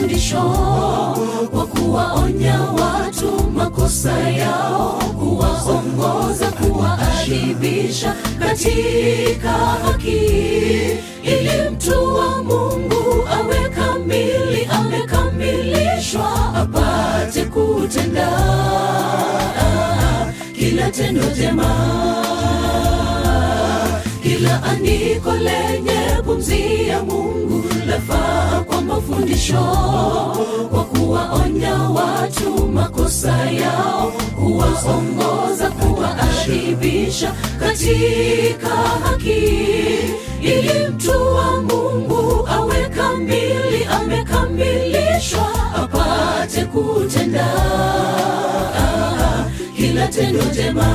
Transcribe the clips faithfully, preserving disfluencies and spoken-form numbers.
mafundisho, kwa kuwaonya watu makosa yao, kuwaongoza, kuwaadhibisha katika haki, ili mtu wa Mungu awe kamili, amekamilishwa, apate kutenda kila tendo jema. Kila andiko lenye pumzi ya Mungu lafaa kwa mafundisho, kwa kuwaonya watu makosa yao, kuwaongoza, kuwaadhibisha katika haki, ili mtu wa Mungu awe kamili, amekamilishwa, apate kutenda kila tendo jema.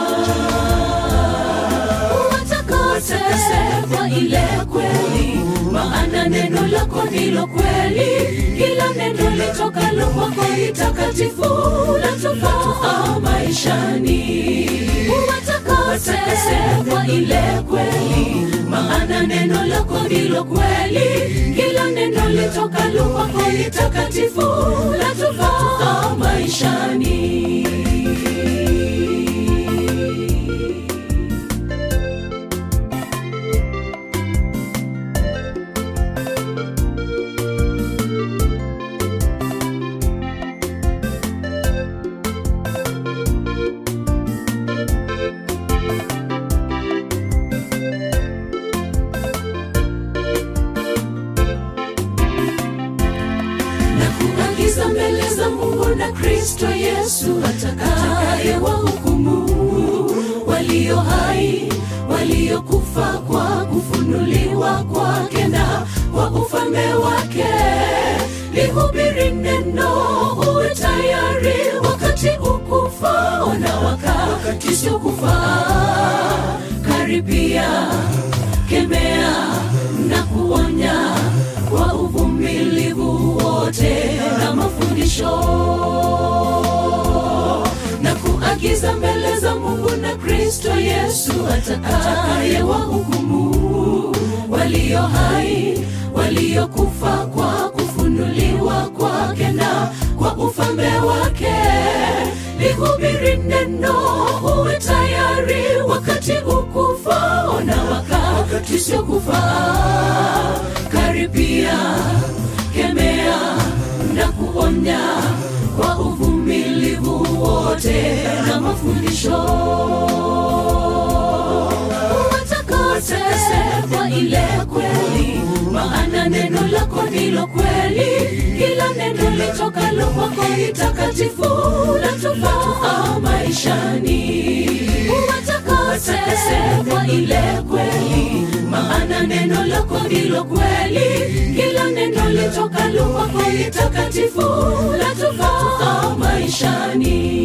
Watakase ile kweli, maana neno lako ndilo kweli. Kila neno litokalo kwako ni takatifu, latufaa maishani. Watakase ile kweli, maana neno lako ndilo kweli. Kila neno litokalo kwako ni takatifu, latufaa maishani. Mbele za Mungu na Kristo Yesu atakaye wahukumu walio hai, waliokufa kwa kufunuliwa kwake na kwa ufalme wake. Lihubiri neno, uwe tayari wakati ukufao na wakati usiokufaa. Karibia, kemea na kuonya kwa uvumilivu wote na mafundisho, na kuagiza mbele za Mungu na Kristo Yesu atakaye wahukumu walio hai, waliokufa kwa kufunuliwa kwake na kwa ufalme wake. Lihubiri neno, uwe tayari wakati ukufao na wakati usiokufaa. Karibia, kemea na kuonya kwa uvumilivu wote na mafundisho. Watakase kwa ile kweli, maana neno lako ndilo kweli. Kila neno litokalo kwako ni takatifu, latufaa maishani. Watakase kwa ile kweli, maana neno lako ndilo kweli. Kila neno litokalo kwako ni takatifu, latufaa maishani.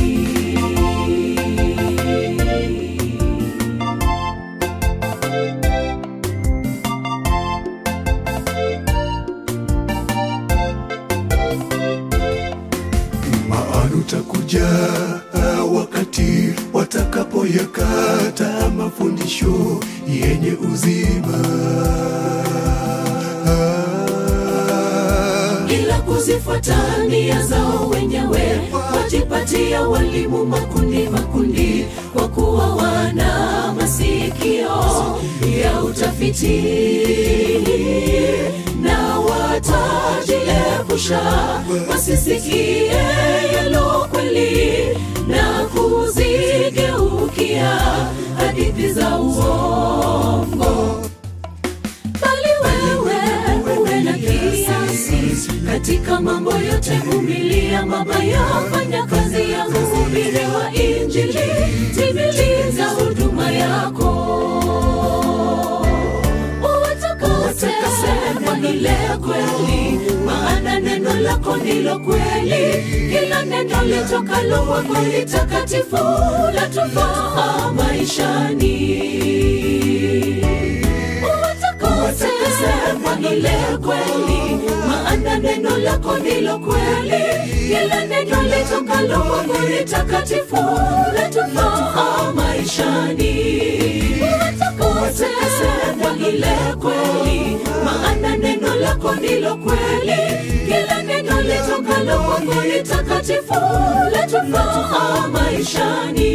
Maana utakuja wakati watakapoyakata mafundisho yenye uzima, ila kuzifuata nia zao wenyewe, wajipatia walimu makundi makundi, kwa kuwa wana masikio ya utafiti, na watajiepusha wasisikie yalo kweli, na kuzigeukia hadithi za uongo. Bali wewe uwe na kiasi katika mambo yote, vumilia mabaya, fanya kazi ya mhubiri wa Injili, timiliza huduma yako. Watakase kwa ile kweli, maana neno lako ndilo kweli. Kila neno litokalo kwako ni takatifu, latufaa maishani. Watakase kwa ile kweli, maana neno lako ndilo kweli. Kila neno litokalo kwako ni takatifu, latufaa maishani. Watakase kwa ile kweli, maana neno lako lako ndilo kweli, kila neno litokalo kwako ni takatifu, latufaa maishani.